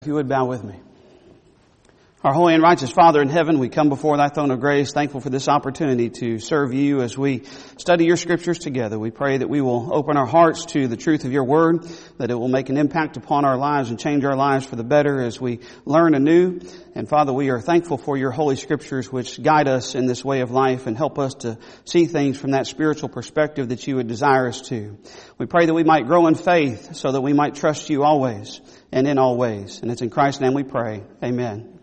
If you would bow with me. Our holy and righteous Father in heaven, we come before thy throne of grace, thankful for this opportunity to serve you as we study your scriptures together. We pray that we will open our hearts to the truth of your word, that it will make an impact upon our lives and change our lives for the better as we learn anew. And Father, we are thankful for your holy scriptures which guide us in this way of life and help us to see things from that spiritual perspective that you would desire us to. We pray that we might grow in faith so that we might trust you always and in all ways. And it's in Christ's name we pray. Amen.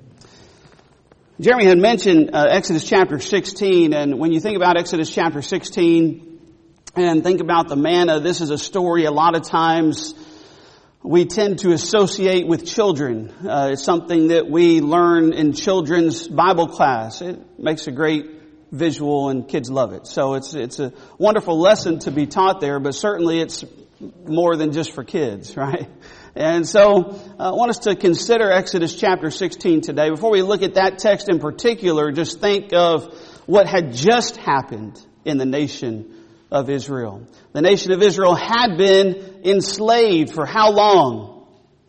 Jeremy had mentioned Exodus chapter 16, and when you think about Exodus chapter 16 and think about the manna, this is a story a lot of times we tend to associate with children. It's something that we learn in children's Bible class. It makes a great visual and kids love it. So it's a wonderful lesson to be taught there, but certainly it's more than just for kids, right? And so I want us to consider Exodus chapter 16 today. Before we look at that text in particular, just think of what had just happened in the nation of Israel. The nation of Israel had been enslaved for how long?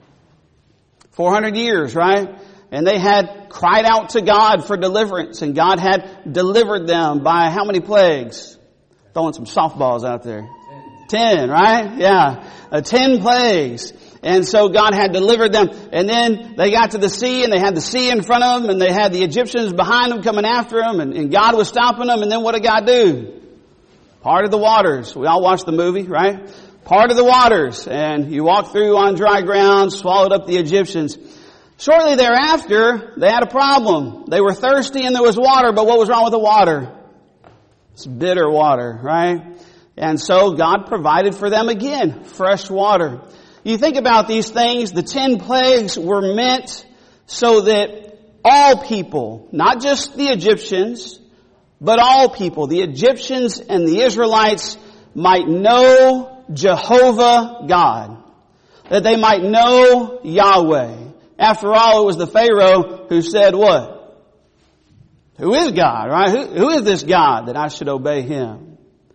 400 years, right? And they had cried out to God for deliverance, and God had delivered them by how many plagues? Throwing some softballs out there. 10, right? Yeah. 10 plagues. And so God had delivered them. And then they got to the sea, and they had the sea in front of them, and they had the Egyptians behind them coming after them, and God was stopping them. And then what did God do? Parted the waters. We all watched the movie, right? Parted the waters. And you walked through on dry ground, swallowed up the Egyptians. Shortly thereafter, they had a problem. They were thirsty and there was water, but what was wrong with the water? It's bitter water, right? And so God provided for them again, fresh water. You think about these things, the 10 plagues were meant so that all people, not just the Egyptians, but all people, the Egyptians and the Israelites, might know Jehovah God. That they might know Yahweh. After all, it was the Pharaoh who said what? Who is God, right? Who is this God that I should obey him?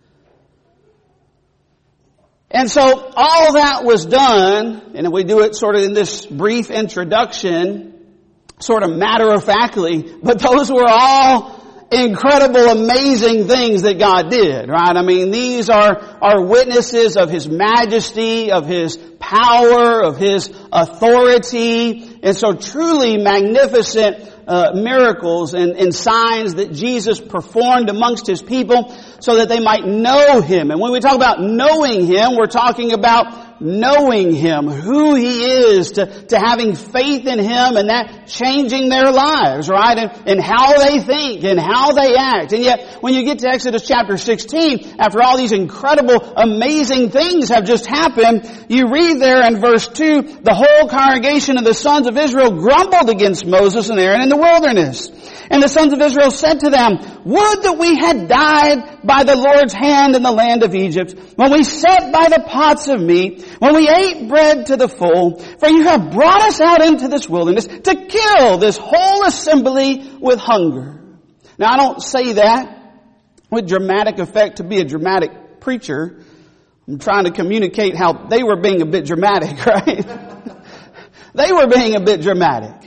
And so all that was done, and we do it sort of in this brief introduction, sort of matter-of-factly, but those were all incredible, amazing things that God did, right? I mean, these are witnesses of His majesty, of His power, of His authority, and so truly magnificent miracles and signs that Jesus performed amongst His people so that they might know Him. And when we talk about knowing Him, we're talking about knowing Him, who He is, to having faith in Him and that changing their lives, right? And how they think and how they act. And yet, when you get to Exodus chapter 16, after all these incredible, amazing things have just happened, you read there in verse 2, the whole congregation of the sons of Israel grumbled against Moses and Aaron in the wilderness. And the sons of Israel said to them, would that we had died by the Lord's hand in the land of Egypt, when we sat by the pots of meat, when we ate bread to the full, for you have brought us out into this wilderness to kill this whole assembly with hunger. Now I don't say that with dramatic effect to be a dramatic preacher. I'm trying to communicate how they were being a bit dramatic, right? They were being a bit dramatic.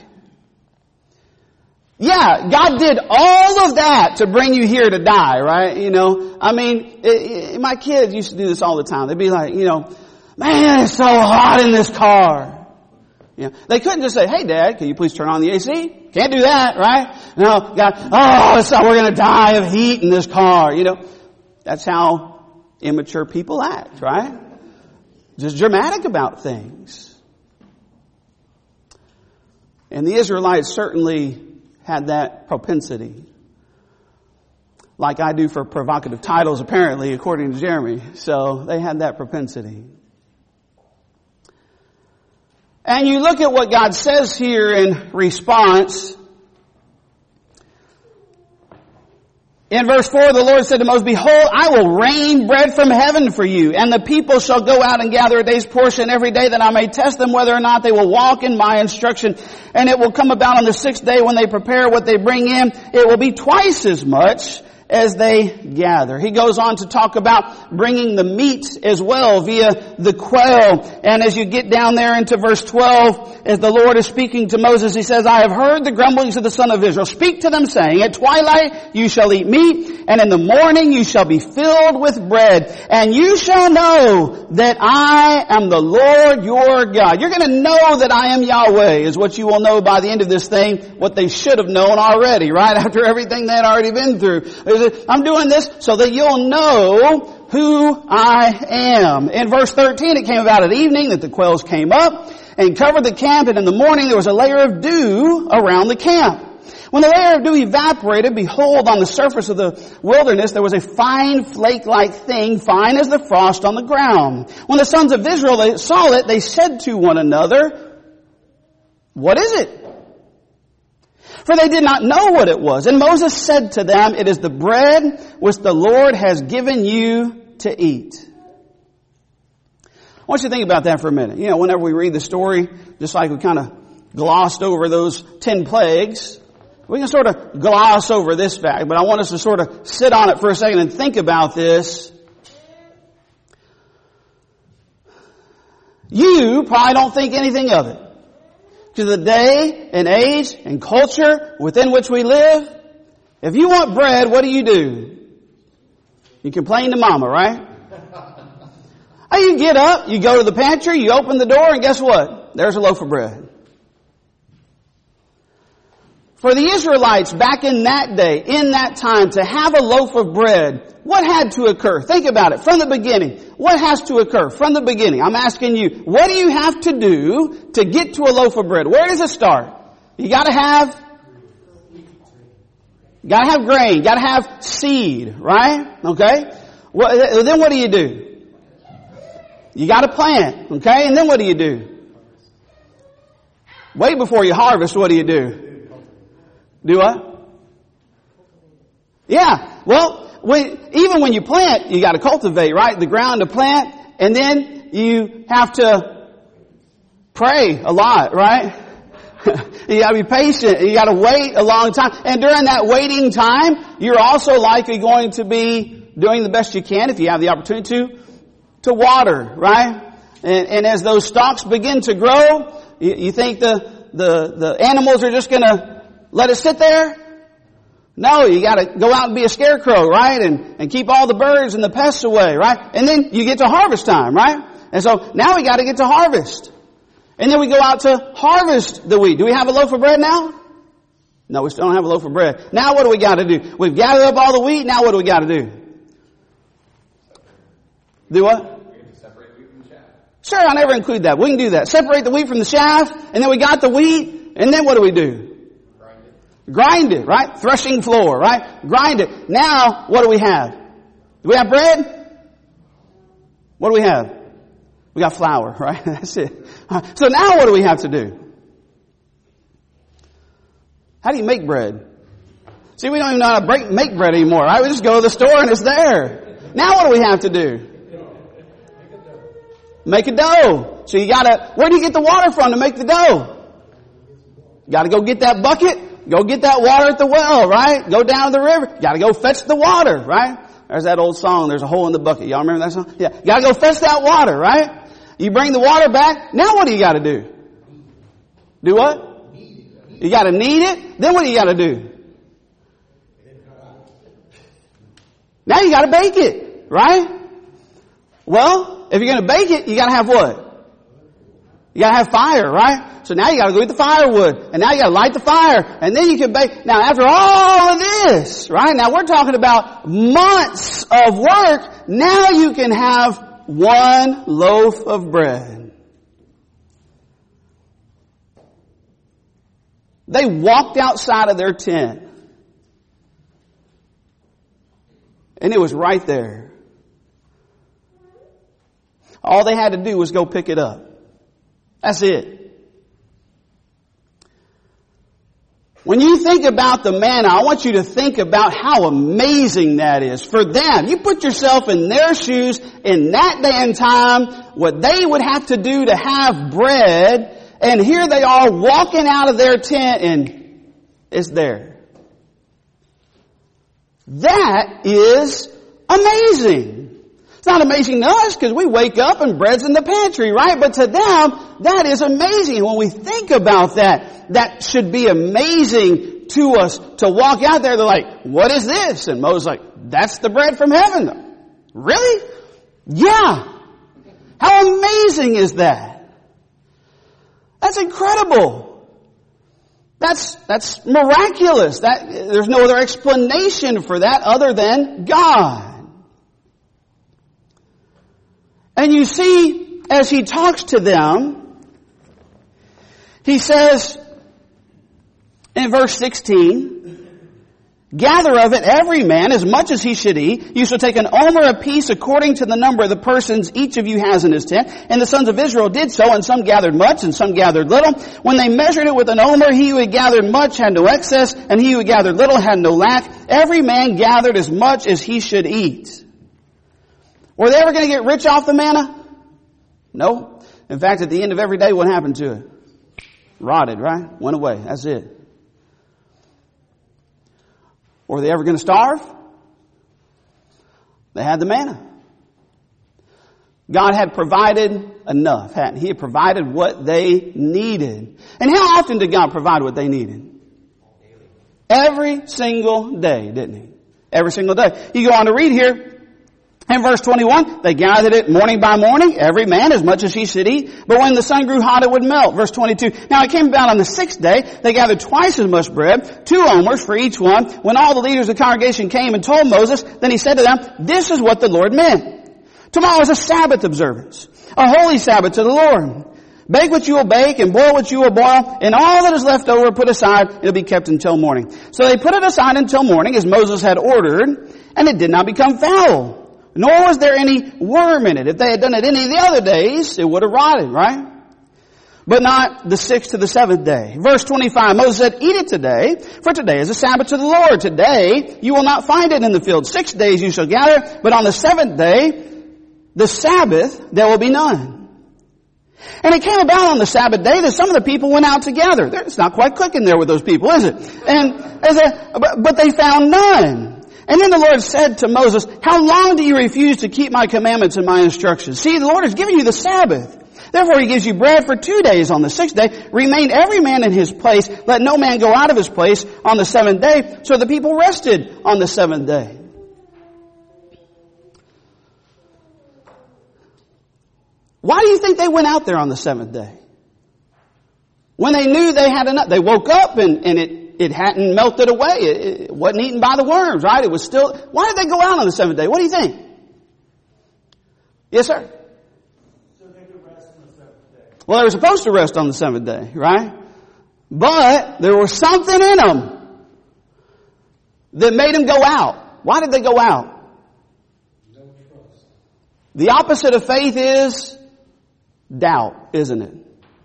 Yeah, God did all of that to bring you here to die, right? You know, I mean, my kids used to do this all the time. They'd be like, you know, man, it's so hot in this car. You know, they couldn't just say, hey Dad, can you please turn on the AC? Can't do that, right? No, God, we're going to die of heat in this car. You know, that's how immature people act, right? Just dramatic about things. And the Israelites certainly had that propensity. Like I do for provocative titles, apparently, according to Jeremy. So they had that propensity. And you look at what God says here in response. In verse 4, the Lord said to Moses, behold, I will rain bread from heaven for you, and the people shall go out and gather a day's portion every day, that I may test them whether or not they will walk in my instruction. And it will come about on the 6th day when they prepare what they bring in, it will be twice as much as they gather. He goes on to talk about bringing the meat as well via the quail. And as you get down there into verse 12, as the Lord is speaking to Moses, he says, I have heard the grumblings of the son of Israel. Speak to them, saying, at twilight you shall eat meat, and in the morning you shall be filled with bread, and you shall know that I am the Lord your God. You're going to know that I am Yahweh, is what you will know by the end of this thing, what they should have known already, right? After everything they had already been through. I'm doing this so that you'll know who I am. In verse 13, it came about at evening that the quails came up and covered the camp, and in the morning there was a layer of dew around the camp. When the layer of dew evaporated, behold, on the surface of the wilderness there was a fine flake-like thing, fine as the frost on the ground. When the sons of Israel saw it, they said to one another, what is it? For they did not know what it was. And Moses said to them, it is the bread which the Lord has given you to eat. I want you to think about that for a minute. You know, whenever we read the story, just like we kind of glossed over those 10 plagues, we can sort of gloss over this fact, but I want us to sort of sit on it for a second and think about this. You probably don't think anything of it. To the day and age and culture within which we live, if you want bread, what do? You complain to mama, right? You get up, you go to the pantry, you open the door, and guess what? There's a loaf of bread. For the Israelites back in that day, in that time, to have a loaf of bread, what had to occur? Think about it from the beginning. What has to occur from the beginning? I'm asking you, what do you have to do to get to a loaf of bread? Where does it start? You gotta have grain, gotta have seed, right? Okay? Then what do? You gotta plant, okay? And then what do? Wait before you harvest, what do? Do what? Yeah. Well, even when you plant, you got to cultivate, right? The ground to plant, and then you have to pray a lot, right? You got to be patient. You got to wait a long time. And during that waiting time, you're also likely going to be doing the best you can, if you have the opportunity to water, right? And as those stalks begin to grow, you think the animals are just going to let it sit there? No, you gotta go out and be a scarecrow, right? And keep all the birds and the pests away, right? And then you get to harvest time, right? And so now we gotta get to harvest. And then we go out to harvest the wheat. Do we have a loaf of bread now? No, we still don't have a loaf of bread. Now what do we gotta do? We've gathered up all the wheat, now what do we gotta do? Do what? We have to separate the wheat from the chaff. Sure, I'll never include that. We can do that. Separate the wheat from the chaff, and then we got the wheat, and then what do? Grind it, right? Threshing floor, right? Grind it. Now, what do we have? Do we have bread? What do we have? We got flour, right? That's it. So now what do we have to do? How do you make bread? See, we don't even know how to make bread anymore, right? We just go to the store and it's there. Now what do we have to do? Make a dough. So where do you get the water from to make the dough? You gotta go get that bucket. Go get that water at the well, right? Go down to the river. Gotta go fetch the water, right? There's that old song, there's a hole in the bucket. Y'all remember that song? Yeah. You gotta go fetch that water, right? You bring the water back. Now what do you gotta do? Do what? You gotta knead it. Then what do you gotta do? Now you gotta bake it, right? Well, if you're gonna bake it, you gotta have what? You gotta have fire, right? So now you gotta go get the firewood, and now you gotta light the fire, and then you can bake. Now after all of this, right? Now we're talking about months of work. Now you can have one loaf of bread. They walked outside of their tent, and it was right there. All they had to do was go pick it up. That's it. When you think about the manna, I want you to think about how amazing that is for them. You put yourself in their shoes in that day and time, what they would have to do to have bread, and here they are walking out of their tent and it's there. That is amazing. It's not amazing to us because we wake up and bread's in the pantry, right? But to them, that is amazing. When we think about that, that should be amazing to us to walk out there. They're like, what is this? And Moses is like, that's the bread from heaven. Really? Yeah. How amazing is that? That's incredible. That's miraculous. There's no other explanation for that other than God. And you see, as he talks to them, he says in verse 16, gather of it every man as much as he should eat. You shall take an omer apiece according to the number of the persons each of you has in his tent. And the sons of Israel did so, and some gathered much, and some gathered little. When they measured it with an omer, he who had gathered much had no excess, and he who had gathered little had no lack. Every man gathered as much as he should eat. Were they ever going to get rich off the manna? No. In fact, at the end of every day, what happened to it? Rotted, right? Went away. That's it. Were they ever going to starve? They had the manna. God had provided enough, hadn't He? He had provided what they needed. And how often did God provide what they needed? Every single day, didn't He? Every single day. You go on to read here. In verse 21, they gathered it morning by morning, every man as much as he should eat. But when the sun grew hot, it would melt. Verse 22, now it came about on the 6th day, they gathered twice as much bread, 2 omers for each one. When all the leaders of the congregation came and told Moses, then he said to them, this is what the Lord meant. Tomorrow is a Sabbath observance, a holy Sabbath to the Lord. Bake what you will bake and boil what you will boil, and all that is left over put aside, it'll be kept until morning. So they put it aside until morning as Moses had ordered, and it did not become foul. Nor was there any worm in it. If they had done it any of the other days, it would have rotted, right? But not the 6th to the 7th day. Verse 25, Moses said, eat it today, for today is a Sabbath to the Lord. Today you will not find it in the field. 6 days you shall gather, but on the 7th day, the Sabbath, there will be none. And it came about on the Sabbath day that some of the people went out together. It's not quite clicking there with those people, is it? But they found none. And then the Lord said to Moses, how long do you refuse to keep my commandments and my instructions? See, the Lord has given you the Sabbath. Therefore he gives you bread for 2 days. On the 6th day, remain every man in his place. Let no man go out of his place on the 7th day. So the people rested on the 7th day. Why do you think they went out there on the 7th day? When they knew they had enough. They woke up and it hadn't melted away. It wasn't eaten by the worms, right? It was still... Why did they go out on the 7th day? What do you think? Yes, sir? So they could rest on the 7th day. Well, they were supposed to rest on the 7th day, right? But there was something in them that made them go out. Why did they go out? No trust. The opposite of faith is doubt, isn't it?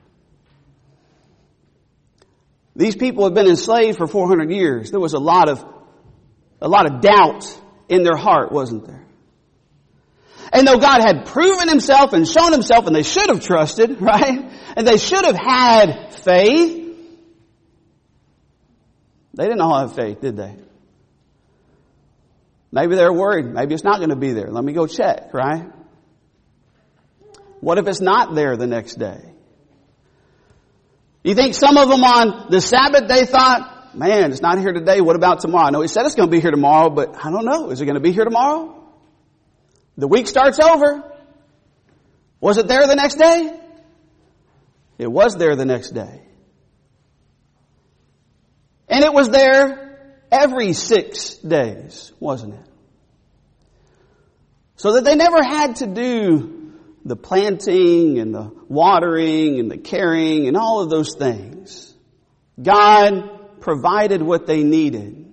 These people have been enslaved for 400 years. There was a lot of doubt in their heart, wasn't there? And though God had proven Himself and shown Himself, and they should have trusted, right? And they should have had faith, they didn't all have faith, did they? Maybe they're worried. Maybe it's not going to be there. Let me go check, right? What if it's not there the next day? You think some of them on the Sabbath day thought, man, it's not here today. What about tomorrow? I know He said it's going to be here tomorrow, but I don't know. Is it going to be here tomorrow? The week starts over. Was it there the next day? It was there the next day. And it was there every 6 days, wasn't it? So that they never had to do the planting and the watering and the caring and all of those things. God provided what they needed.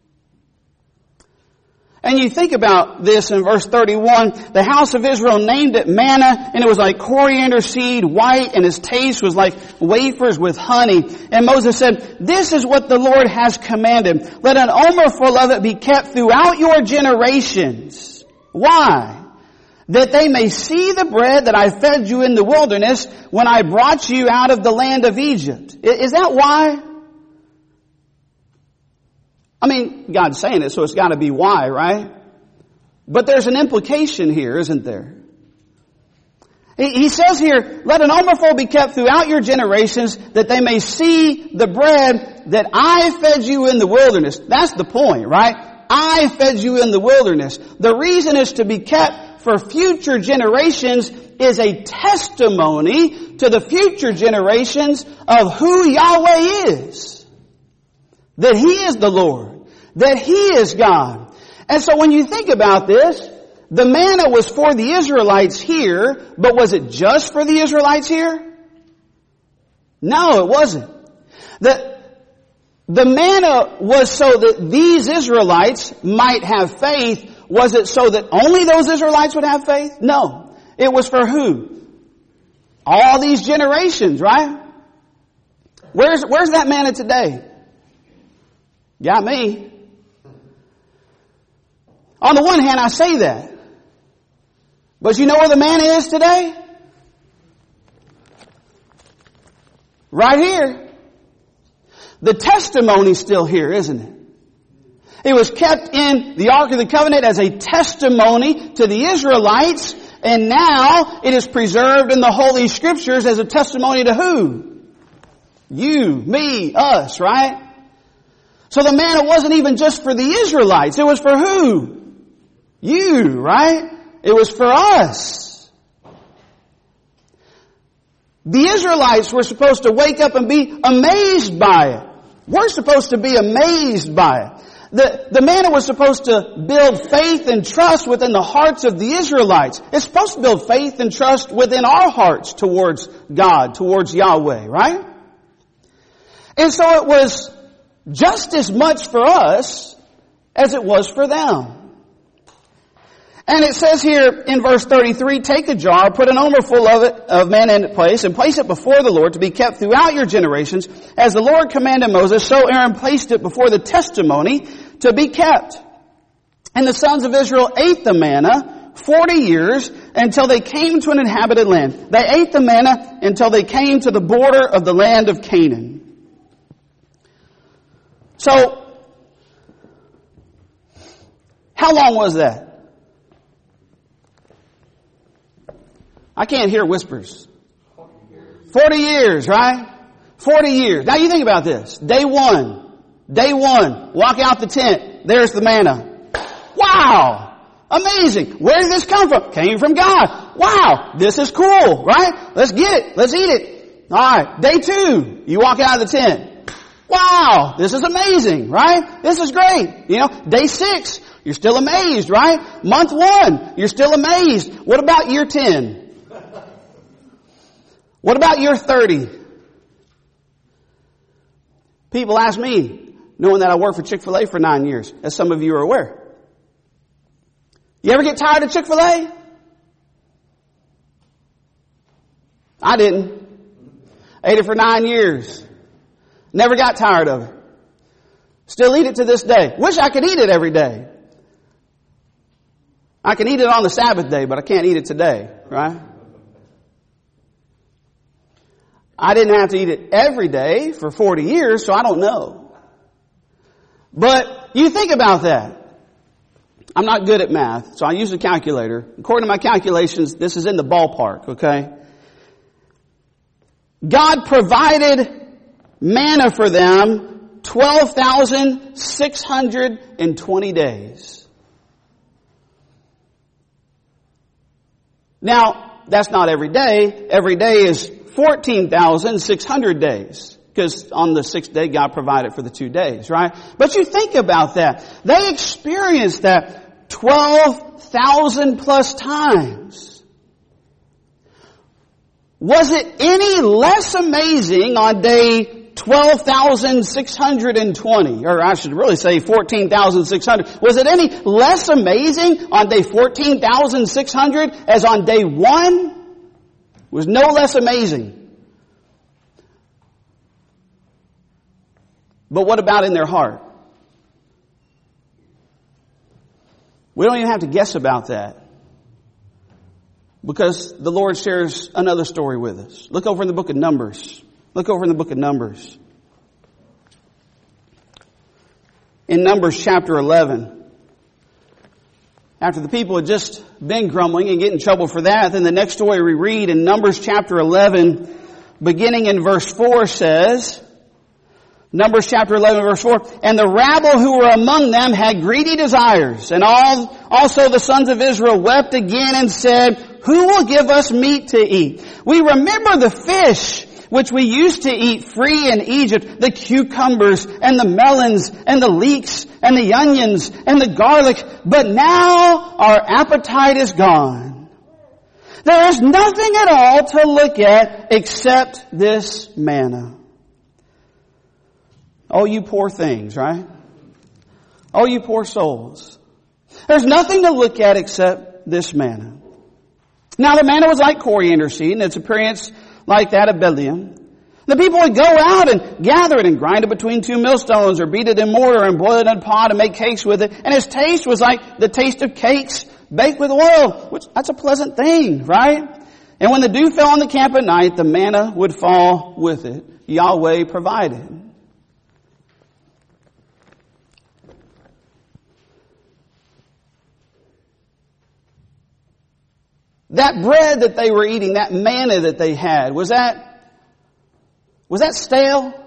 And you think about this in verse 31, the house of Israel named it manna, and it was like coriander seed, white, and its taste was like wafers with honey. And Moses said, this is what the Lord has commanded. Let an omer full of it be kept throughout your generations. Why? That they may see the bread that I fed you in the wilderness when I brought you out of the land of Egypt. Is that why? I mean, God's saying it, so it's got to be why, right? But there's an implication here, isn't there? He says here, let an overflow be kept throughout your generations, that they may see the bread that I fed you in the wilderness. That's the point, right? I fed you in the wilderness. The reason is to be kept for future generations is a testimony to the future generations of who Yahweh is. That He is the Lord. That He is God. And so when you think about this, the manna was for the Israelites here, but was it just for the Israelites here? No, it wasn't. The manna was so that these Israelites might have faith. Was it so that only those Israelites would have faith? No. It was for who? All these generations, right? Where's that manna today? Got me. On the one hand, I say that. But you know where the manna is today? Right here. The testimony's still here, isn't it? It was kept in the Ark of the Covenant as a testimony to the Israelites, and now it is preserved in the Holy Scriptures as a testimony to who? You, me, us, right? So the manna wasn't even just for the Israelites. It was for who? You, right? It was for us. The Israelites were supposed to wake up and be amazed by it. We're supposed to be amazed by it. The manna was supposed to build faith and trust within the hearts of the Israelites. It's supposed to build faith and trust within our hearts towards God, towards Yahweh, right? And so it was just as much for us as it was for them. And it says here in verse 33, take a jar, put an omer full of manna in its place, and place it before the Lord to be kept throughout your generations. As the Lord commanded Moses, so Aaron placed it before the testimony to be kept. And the sons of Israel ate the manna 40 years until they came to an inhabited land. They ate the manna until they came to the border of the land of Canaan. So, how long was that? I can't hear whispers. 40 years, right? 40 years. Now you think about this. Day one, walk out the tent. There's the manna. Wow! Amazing. Where did this come from? Came from God. Wow! This is cool, right? Let's get it. Let's eat it. Alright. Day two, you walk out of the tent. Wow! This is amazing, right? This is great. Day 6, you're still amazed, right? Month 1, you're still amazed. What about year 10? What about year 30? People ask me, knowing that I worked for Chick-fil-A for 9 years, as some of you are aware. You ever get tired of Chick-fil-A? I didn't. Ate it for 9 years. Never got tired of it. Still eat it to this day. Wish I could eat it every day. I can eat it on the Sabbath day, but I can't eat it today, right? I didn't have to eat it every day for 40 years, so I don't know. But you think about that. I'm not good at math, so I use a calculator. According to my calculations, this is in the ballpark, okay? God provided manna for them 12,620 days. Now, that's not every day. Every day is 14,600 days. Because on the 6th day, God provided for the 2 days, right? But you think about that. They experienced that 12,000 plus times. Was it any less amazing on day 12,620? Or I should really say 14,600. Was it any less amazing on day 14,600 as on day 1? It was no less amazing. But what about in their heart? We don't even have to guess about that. Because the Lord shares another story with us. Look over in the book of Numbers. in Numbers chapter 11. After the people had just been grumbling and getting in trouble for that, then the next story we read in Numbers chapter 11, beginning in verse 4 says, Numbers chapter 11 verse 4, and the rabble who were among them had greedy desires, and also the sons of Israel wept again and said, who will give us meat to eat? We remember the fish which we used to eat free in Egypt, the cucumbers and the melons and the leeks and the onions and the garlic, but now our appetite is gone. There is nothing at all to look at except this manna. Oh, you poor things, right? Oh, you poor souls. There's nothing to look at except this manna. Now the manna was like coriander seed, and its appearance like that of bdellium. The people would go out and gather it and grind it between two millstones or beat it in mortar and boil it in a pot and make cakes with it. And its taste was like the taste of cakes baked with oil, which that's a pleasant thing, right? And when the dew fell on the camp at night, the manna would fall with it. Yahweh provided. That bread that they were eating, that manna that they had, was that stale?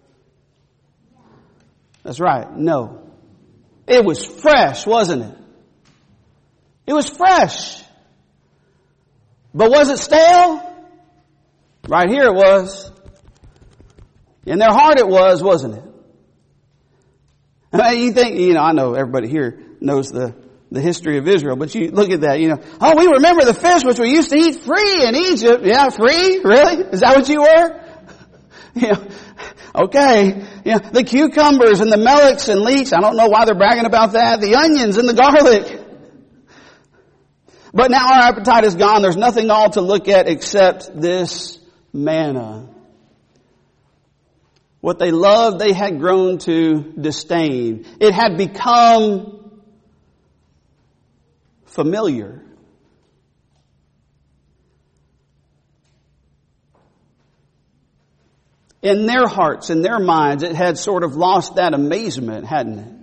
That's right. No. It was fresh, wasn't it? It was fresh. But was it stale? Right here it was. In their heart it was, wasn't it? I mean, you think, I know everybody here knows the history of Israel, but you look at that, oh, we remember the fish which we used to eat free in Egypt. Yeah, free? Really? Is that what you were? Okay. The cucumbers and the melons and leeks, I don't know why they're bragging about that. The onions and the garlic. But now our appetite is gone. There's nothing all to look at except this manna. What they loved, they had grown to disdain. It had become familiar. In their hearts, in their minds, it had sort of lost that amazement, hadn't it?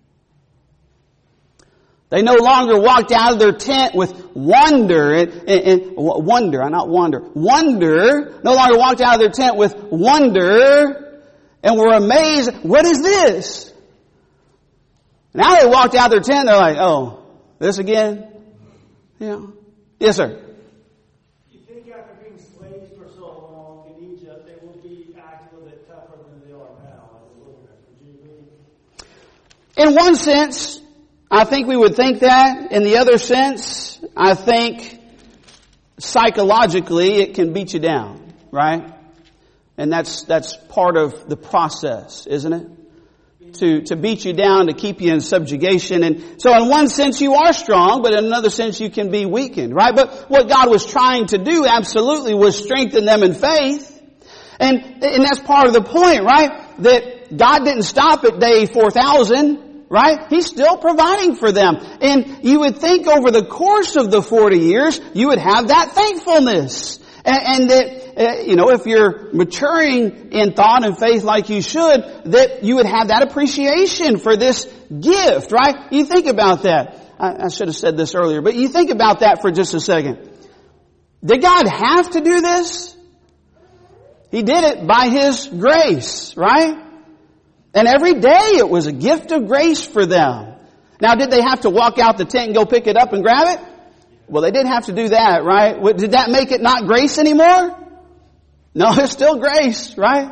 They no longer walked out of their tent with wonder, wonder, no longer walked out of their tent with wonder and were amazed. What is this? Now they walked out of their tent, they're like, oh, this again? Yes, sir. You think after being slaves for so long in Egypt, they will be acting a little bit tougher than they are now? Would you agree? In one sense, I think we would think that. In the other sense, I think psychologically it can beat you down, right? And that's part of the process, isn't it? To beat you down, to keep you in subjugation. And so in one sense you are strong, but in another sense you can be weakened, right? But what God was trying to do absolutely was strengthen them in faith. And that's part of the point, right? That God didn't stop at day 4,000, right? He's still providing for them. And you would think over the course of the 40 years, you would have that thankfulness. And that, if you're maturing in thought and faith like you should, that you would have that appreciation for this gift, right? You think about that. I should have said this earlier, but you think about that for just a second. Did God have to do this? He did it by His grace, right? And every day it was a gift of grace for them. Now, did they have to walk out the tent and go pick it up and grab it? Well, they didn't have to do that, right? Did that make it not grace anymore? No, it's still grace, right?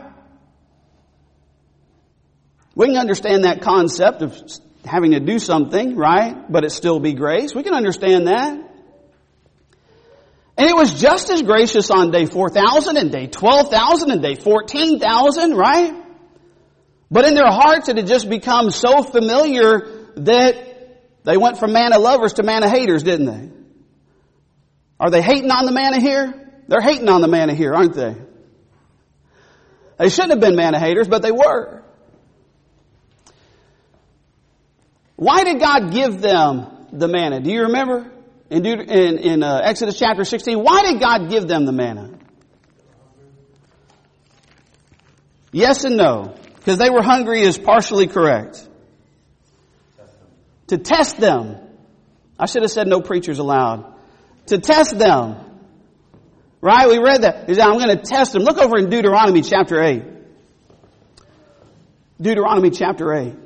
We can understand that concept of having to do something, right? But it still be grace. We can understand that. And it was just as gracious on day 4,000 and day 12,000 and day 14,000, right? But in their hearts it had just become so familiar that they went from manna lovers to manna haters, didn't they? Are they hating on the manna here? They're hating on the manna here, aren't they? They shouldn't have been manna haters, but they were. Why did God give them the manna? Do you remember? In Exodus chapter 16, why did God give them the manna? Yes and no. Because they were hungry is partially correct. To test them. I should have said no preachers allowed. To test them. Right? We read that. He said, I'm going to test them. Look over in Deuteronomy chapter 8. Deuteronomy chapter 8.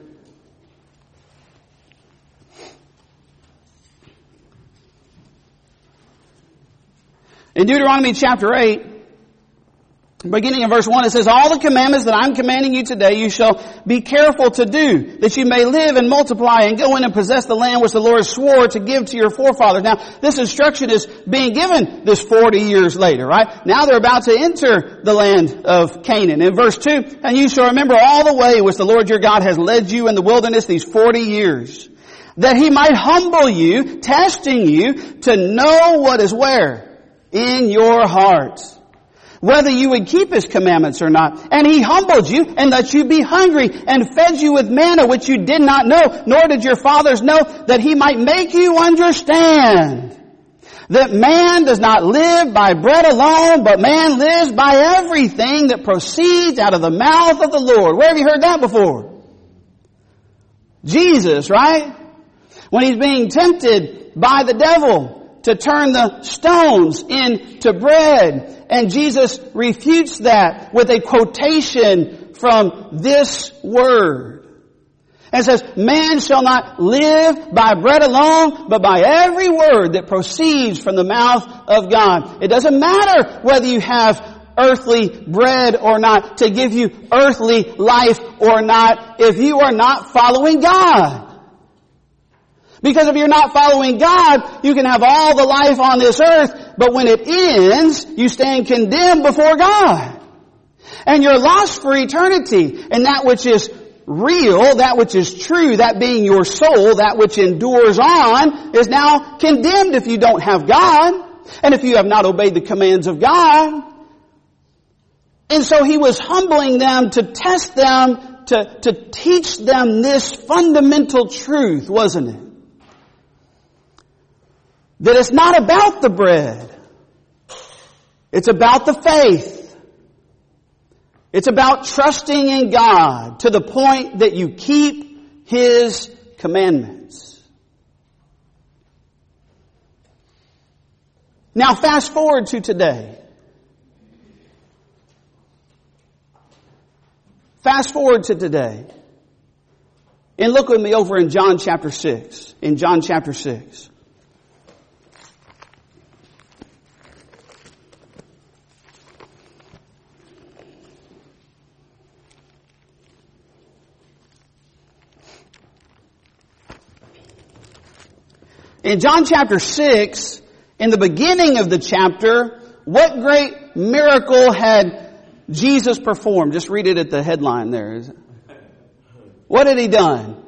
In Deuteronomy chapter 8, beginning in verse 1, it says, all the commandments that I'm commanding you today, you shall be careful to do, that you may live and multiply and go in and possess the land which the Lord swore to give to your forefathers. Now, this instruction is being given this 40 years later, right? Now they're about to enter the land of Canaan. In verse 2, and you shall remember all the way which the Lord your God has led you in the wilderness these 40 years, that he might humble you, testing you to know what is where? In your hearts, whether you would keep his commandments or not. And he humbled you and let you be hungry and fed you with manna which you did not know, nor did your fathers know, that he might make you understand that man does not live by bread alone, but man lives by everything that proceeds out of the mouth of the Lord. Where have you heard that before? Jesus, right? When he's being tempted by the devil to turn the stones into bread. And Jesus refutes that with a quotation from this word. And says, man shall not live by bread alone, but by every word that proceeds from the mouth of God. It doesn't matter whether you have earthly bread or not, to give you earthly life or not, if you are not following God. Because if you're not following God, you can have all the life on this earth, but when it ends, you stand condemned before God. And you're lost for eternity. And that which is real, that which is true, that being your soul, that which endures on, is now condemned if you don't have God. And if you have not obeyed the commands of God. And so he was humbling them to test them, to teach them this fundamental truth, wasn't it? That it's not about the bread. It's about the faith. It's about trusting in God to the point that you keep his commandments. Now fast forward to today. Fast forward to today. And look with me over in John chapter 6. In John chapter 6. In John chapter 6, in the beginning of the chapter, what great miracle had Jesus performed? Just read it at the headline there. What had he done?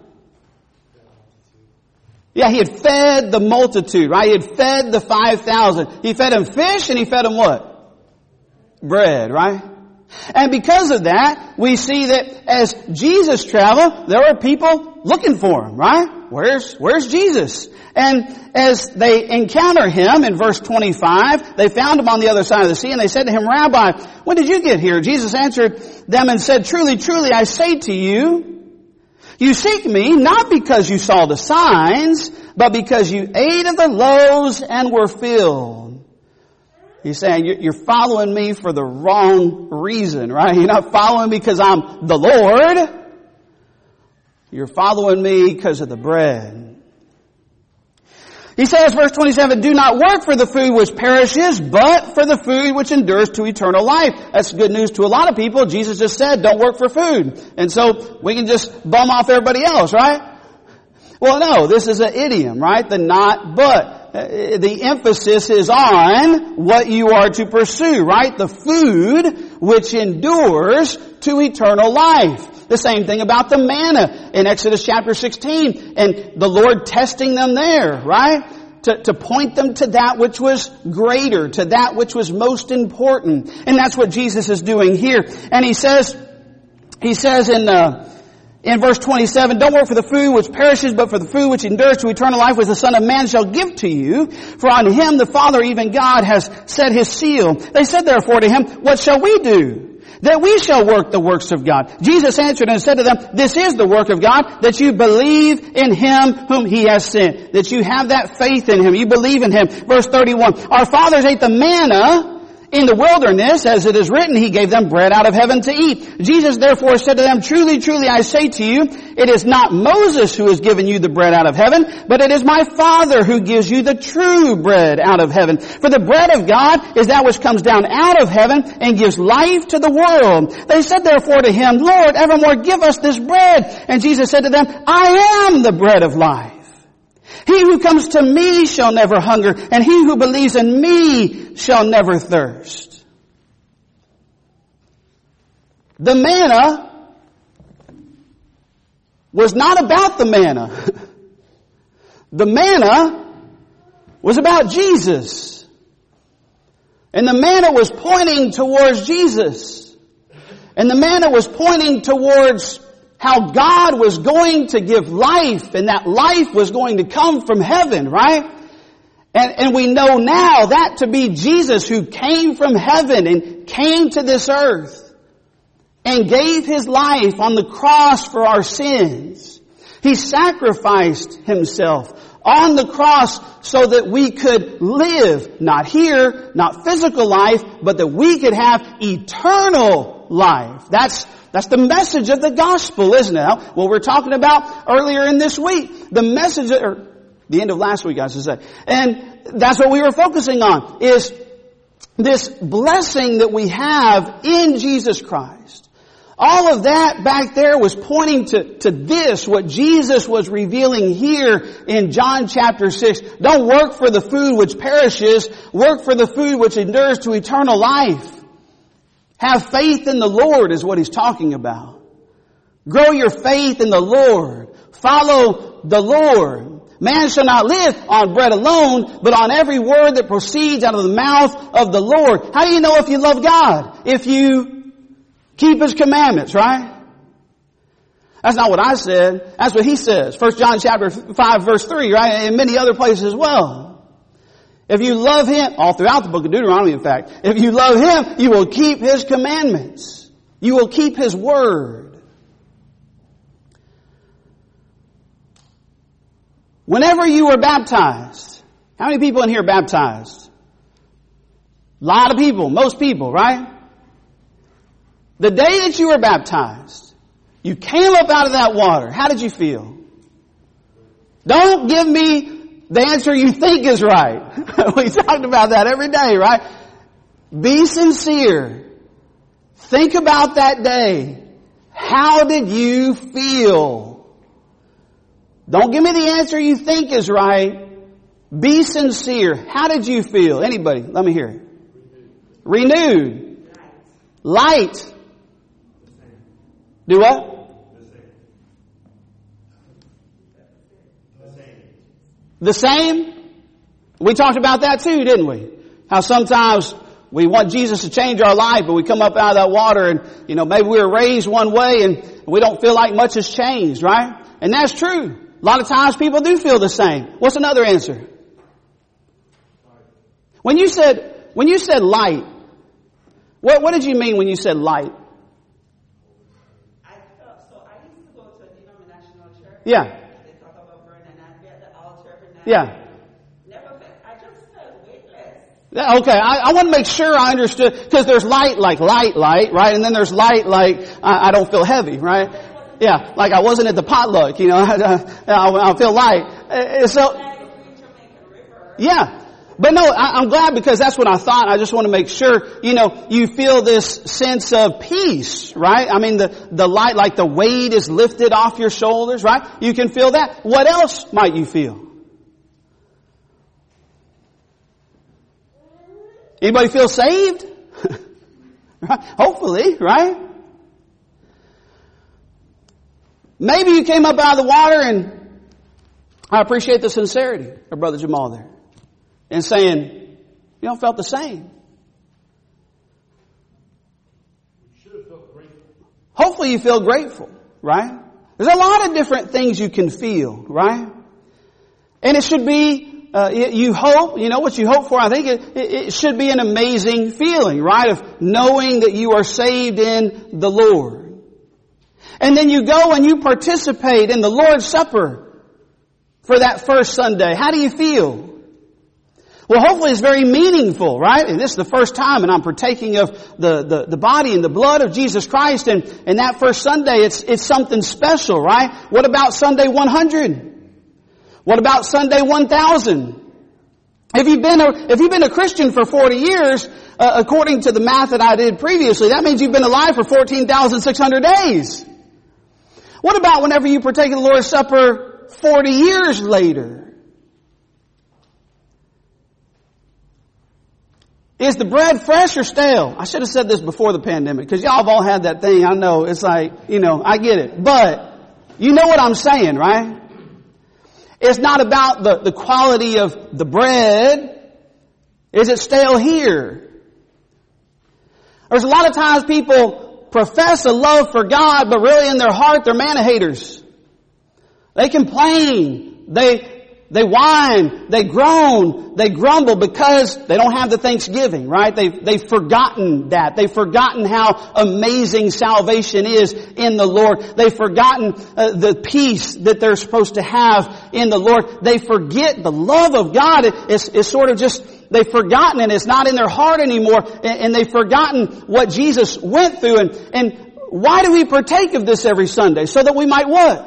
Yeah, he had fed the multitude, right? He had fed the 5,000. He fed them fish and he fed them what? Bread, right? And because of that, we see that as Jesus traveled, there were people looking for him, right? Where's Jesus? And as they encounter him in verse 25, they found him on the other side of the sea and they said to him, Rabbi, when did you get here? Jesus answered them and said, truly, truly, I say to you, you seek me not because you saw the signs, but because you ate of the loaves and were filled. He's saying you're following me for the wrong reason, right? You're not following me because I'm the Lord. You're following me because of the bread. He says, verse 27, do not work for the food which perishes, but for the food which endures to eternal life. That's good news to a lot of people. Jesus just said, don't work for food. And so we can just bum off everybody else, right? Well, no, this is an idiom, right? The not but. The emphasis is on what you are to pursue, right? The food which endures to eternal life. The same thing about the manna in Exodus chapter 16 and the Lord testing them there, right? To point them to that which was greater, to that which was most important. And that's what Jesus is doing here. And he says in verse 27, don't work for the food which perishes, but for the food which endures to eternal life, which the Son of Man shall give to you. For on him the Father, even God, has set his seal. They said therefore to him, what shall we do? that we shall work the works of God. Jesus answered and said to them, this is the work of God, that you believe in Him whom He has sent. That you have that faith in Him. You believe in Him. Verse 31, our fathers ate the manna in the wilderness, as it is written, He gave them bread out of heaven to eat. Jesus therefore said to them, truly, truly, I say to you, it is not Moses who has given you the bread out of heaven, but it is my Father who gives you the true bread out of heaven. For the bread of God is that which comes down out of heaven and gives life to the world. They said therefore to Him, Lord, evermore give us this bread. And Jesus said to them, I am the bread of life. He who comes to me shall never hunger, and he who believes in me shall never thirst. The manna was not about the manna. The manna was about Jesus. And the manna was pointing towards Jesus. And the manna was pointing towards how God was going to give life, and that life was going to come from heaven, right? And we know now that to be Jesus, who came from heaven and came to this earth and gave His life on the cross for our sins. He sacrificed Himself on the cross so that we could live, not here, not physical life, but that we could have eternal life. That's the message of the gospel, isn't it? What we're talking about earlier in this week. The message, or the end of last week, I should say. And that's what we were focusing on, is this blessing that we have in Jesus Christ. All of that back there was pointing to this, what Jesus was revealing here in John chapter 6. Don't work for the food which perishes, work for the food which endures to eternal life. Have faith in the Lord is what He's talking about. Grow your faith in the Lord. Follow the Lord. Man shall not live on bread alone, but on every word that proceeds out of the mouth of the Lord. How do you know if you love God? If you keep His commandments, right? That's not what I said. That's what He says. 1 John chapter 5 verse 3, right? And many other places as well. If you love Him, all throughout the book of Deuteronomy, in fact, if you love Him, you will keep His commandments. You will keep His word. Whenever you were baptized, how many people in here are baptized? A lot of people, most people, right? The day that you were baptized, you came up out of that water. How did you feel? Don't give me the answer you think is right. We talked about that every day, right? Be sincere. Think about that day. How did you feel? Don't give me the answer you think is right. Be sincere. How did you feel? Anybody? Let me hear it. Renewed. Light. Do what? The same? We talked about that too, didn't we? How sometimes we want Jesus to change our life, but we come up out of that water and, maybe we were raised one way and we don't feel like much has changed, right? And that's true. A lot of times people do feel the same. What's another answer? When you said light, what did you mean when you said light? I used to go to a denominational church. Yeah. They talk about burning and be at the altar every night. Yeah. I just felt weightless. Yeah, okay, I want to make sure I understood, because there's light, right? And then there's light like I don't feel heavy, right? Yeah, like I wasn't at the potluck, I feel light. Yeah. But no, I'm glad, because that's what I thought. I just want to make sure, you feel this sense of peace, right? I mean, the light, like the weight is lifted off your shoulders, right? You can feel that. What else might you feel? Anybody feel saved? Hopefully, right? Maybe you came up out of the water, and I appreciate the sincerity of Brother Jamal there. And saying, felt the same. You should have felt grateful. Hopefully you feel grateful, right? There's a lot of different things you can feel, right? And it should be you hope, what you hope for, I think it should be an amazing feeling, right? Of knowing that you are saved in the Lord. And then you go and you participate in the Lord's Supper for that first Sunday. How do you feel? Well, hopefully it's very meaningful, right? And this is the first time and I'm partaking of the body and the blood of Jesus Christ. And that first Sunday, it's something special, right? What about Sunday 100? What about Sunday 1000? If you've been a Christian for 40 years, according to the math that I did previously, that means you've been alive for 14,600 days. What about whenever you partake of the Lord's Supper 40 years later? Is the bread fresh or stale? I should have said this before the pandemic, because y'all have all had that thing. I know, it's like, I get it. But, you know what I'm saying, right? It's not about the quality of the bread. Is it stale here? There's a lot of times people profess a love for God, but really in their heart they're man-haters. They complain. They whine, they groan, they grumble because they don't have the thanksgiving, right? They've forgotten that. They've forgotten how amazing salvation is in the Lord. They've forgotten the peace that they're supposed to have in the Lord. They forget the love of God. It's sort of just, they've forgotten and it's not in their heart anymore. And they've forgotten what Jesus went through. And why do we partake of this every Sunday? So that we might what?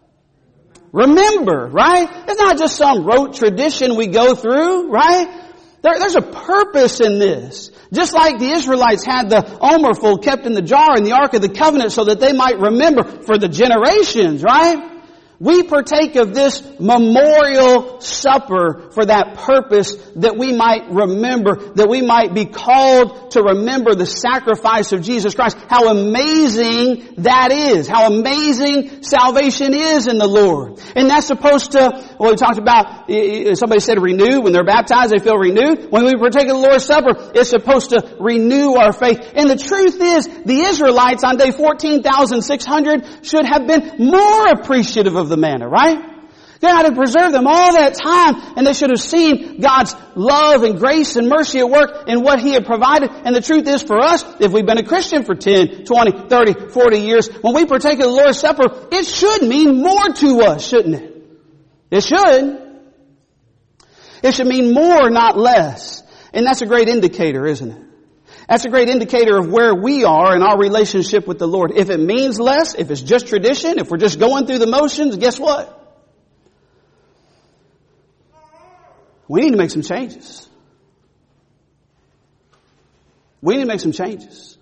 Remember, right? It's not just some rote tradition we go through, right? There's a purpose in this. Just like the Israelites had the Omer full kept in the jar in the Ark of the Covenant so that they might remember for the generations, right? We partake of this memorial supper for that purpose, that we might remember, that we might be called to remember the sacrifice of Jesus Christ. How amazing that is. How amazing salvation is in the Lord. And that's supposed to, we talked about, somebody said renew. When they're baptized, they feel renewed. When we partake of the Lord's Supper, it's supposed to renew our faith. And the truth is, the Israelites on day 14,600 should have been more appreciative of the manna, right? God had preserved them all that time, and they should have seen God's love and grace and mercy at work in what He had provided. And the truth is, for us, if we've been a Christian for 10, 20, 30, 40 years, when we partake of the Lord's Supper, it should mean more to us, shouldn't it? It should. It should mean more, not less. And that's a great indicator, isn't it? That's a great indicator of where we are in our relationship with the Lord. If it means less, if it's just tradition, if we're just going through the motions, guess what? We need to make some changes. We need to make some changes.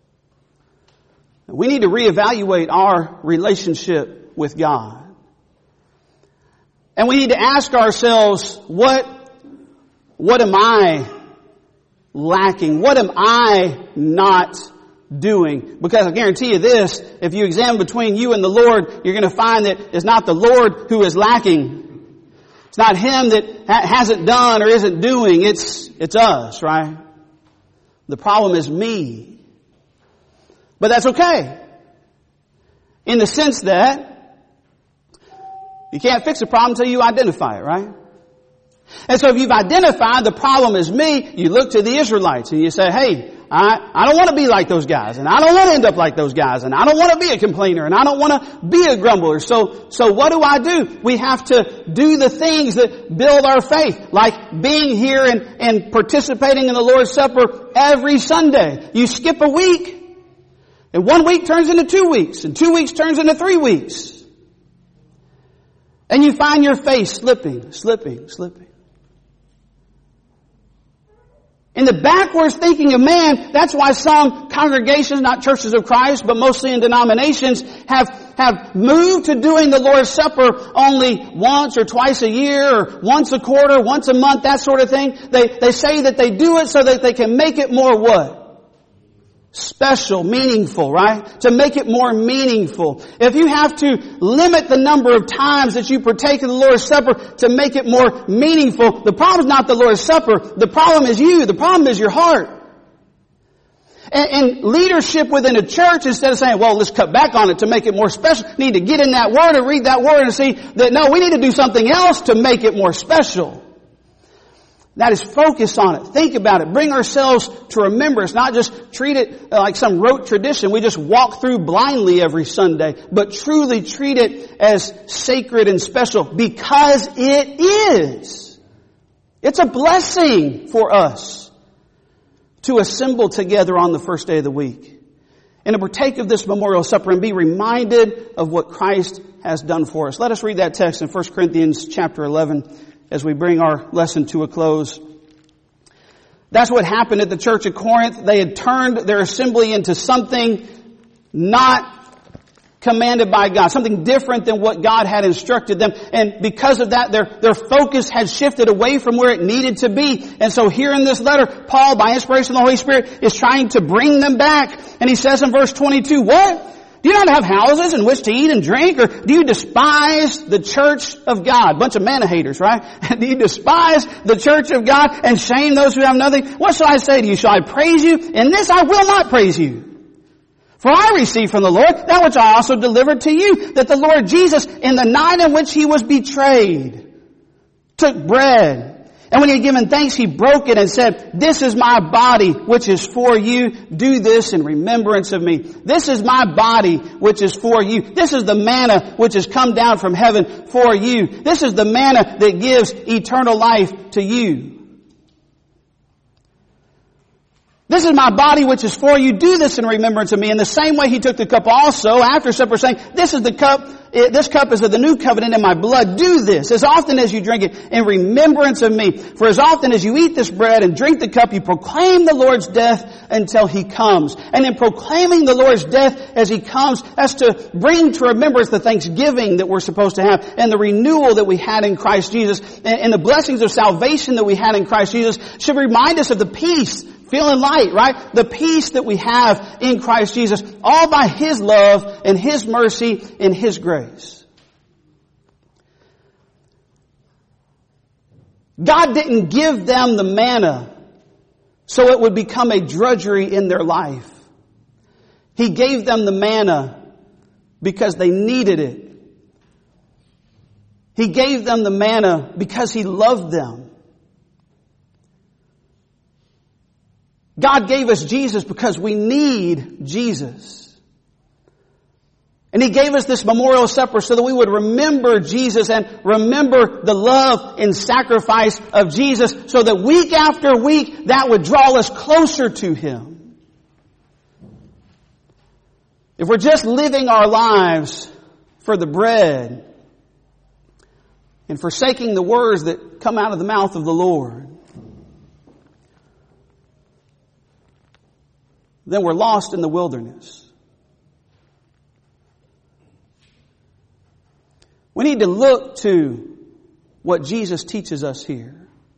We need to reevaluate our relationship with God. And we need to ask ourselves, what am I lacking? What am I not doing? Because I guarantee you this, if you examine between you and the Lord, you're going to find that it's not the Lord who is lacking. It's not Him that hasn't done or isn't doing. It's us, right? The problem is me. But that's okay. In the sense that you can't fix a problem until you identify it, right? And so if you've identified the problem as me, you look to the Israelites and you say, hey, I don't want to be like those guys, and I don't want to end up like those guys, and I don't want to be a complainer, and I don't want to be a grumbler. So what do? We have to do the things that build our faith, like being here and participating in the Lord's Supper every Sunday. You skip a week, and 1 week turns into 2 weeks, and 2 weeks turns into 3 weeks. And you find your faith slipping. In the backwards thinking of man, that's why some congregations, not churches of Christ, but mostly in denominations, have moved to doing the Lord's Supper only once or twice a year, or once a quarter, once a month, that sort of thing. They say that they do it so that they can make it more what? Special, meaningful, right? To make it more meaningful. If you have to limit the number of times that you partake of the Lord's Supper to make it more meaningful, the problem is not the Lord's Supper. The problem is you. The problem is your heart. And leadership within a church, instead of saying, well, let's cut back on it to make it more special, need to get in that Word and read that Word and see that, no, we need to do something else to make it more special. That is focus on it. Think about it. Bring ourselves to remembrance. Not just treat it like some rote tradition. We just walk through blindly every Sunday. But truly treat it as sacred and special because it is. It's a blessing for us to assemble together on the first day of the week and to partake of this memorial supper and be reminded of what Christ has done for us. Let us read that text in 1 Corinthians chapter 11 as we bring our lesson to a close. That's what happened at the church at Corinth. They had turned their assembly into something not commanded by God, something different than what God had instructed them. And because of that, their focus had shifted away from where it needed to be. And so here in this letter, Paul, by inspiration of the Holy Spirit, is trying to bring them back. And he says in verse 22, what? Do you not have houses in which to eat and drink? Or do you despise the church of God? Bunch of manna haters, right? Do you despise the church of God and shame those who have nothing? What shall I say to you? Shall I praise you? In this I will not praise you. For I received from the Lord that which I also delivered to you, that the Lord Jesus, in the night in which he was betrayed, took bread. And when he had given thanks, he broke it and said, this is my body, which is for you. Do this in remembrance of me. This is my body, which is for you. This is the manna which has come down from heaven for you. This is the manna that gives eternal life to you. This is my body which is for you. Do this in remembrance of me. In the same way he took the cup also after supper, saying, this cup is of the new covenant in my blood. Do this as often as you drink it in remembrance of me. For as often as you eat this bread and drink the cup, you proclaim the Lord's death until he comes. And in proclaiming the Lord's death as he comes, that's to bring to remembrance the thanksgiving that we're supposed to have and the renewal that we had in Christ Jesus and the blessings of salvation that we had in Christ Jesus should remind us of the peace. Feeling light, right? The peace that we have in Christ Jesus, all by his love and his mercy and his grace. God didn't give them the manna so it would become a drudgery in their life. He gave them the manna because they needed it. He gave them the manna because he loved them. God gave us Jesus because we need Jesus. And he gave us this memorial supper so that we would remember Jesus and remember the love and sacrifice of Jesus so that week after week that would draw us closer to him. If we're just living our lives for the bread and forsaking the words that come out of the mouth of the Lord, then we're lost in the wilderness. We need to look to what Jesus teaches us here.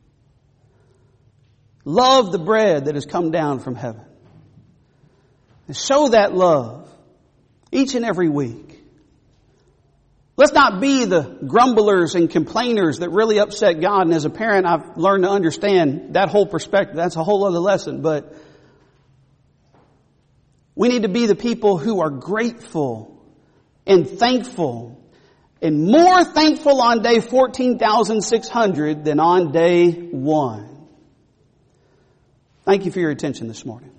Love the bread that has come down from heaven. And show that love each and every week. Let's not be the grumblers and complainers that really upset God. And as a parent, I've learned to understand that whole perspective. That's a whole other lesson. But we need to be the people who are grateful and thankful, and more thankful on day 14,600 than on day 1. Thank you for your attention this morning.